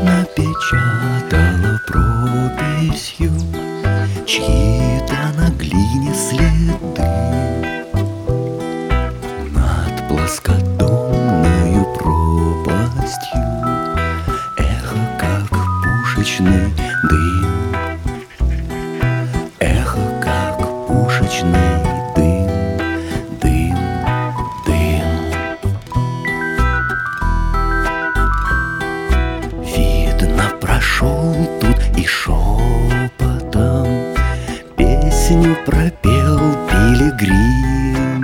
напечатала прописью чьи-то на глине следы над плоскодонною пропастью. Эхо, как пушечный дым, эхо, как пушечный дым, дым, дым. Видно, прошел тут и шепотом песню пропел пилигрим,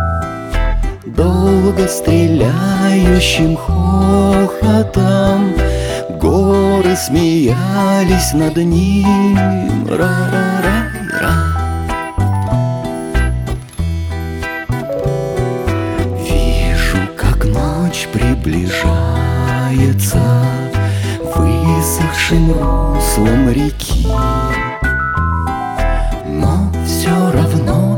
долго стреляющим хохотом горы смеялись над ним. Ра-ра-ра-ра. Вижу, как ночь приближается высохшим руслом реки, но все равно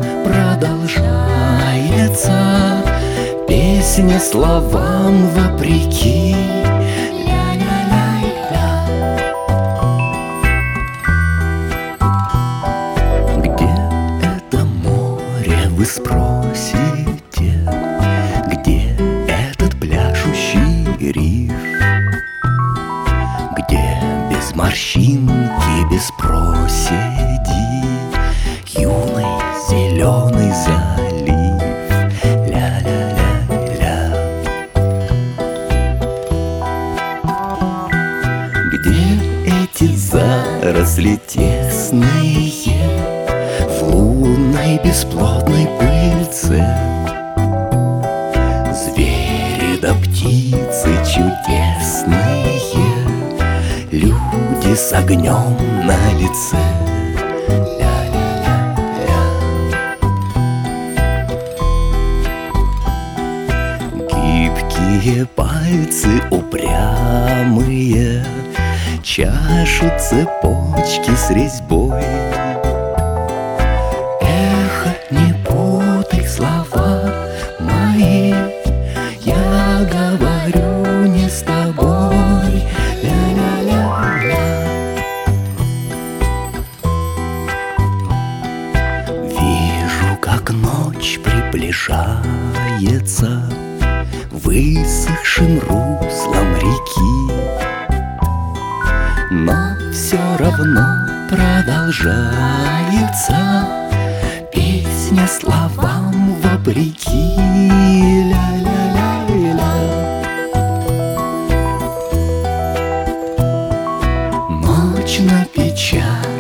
продолжается песня словам вопреки. Ля-ля-ля-ля. Где это море, вы спросите? Где этот пляшущий риф? Где без морщинки, без проседи юный зеленый залив? Ля-ля-ля-ля. Где эти заросли тесные в лунной бесплотной пыльце? Звери да птицы чудесные, люди с огнем на лице. Ля-ля-ля-ля. Гибкие пальцы упрямые чашут цепочки с резьбой. Эхо, не путай слова мои, я говорю не с тобой. Ля-ля-ля-ля. Вижу, как ночь приближается высохшим руслом реки, но все равно продолжается песня словам вопреки. Ля-ля-ля-ля. Ночь напечатала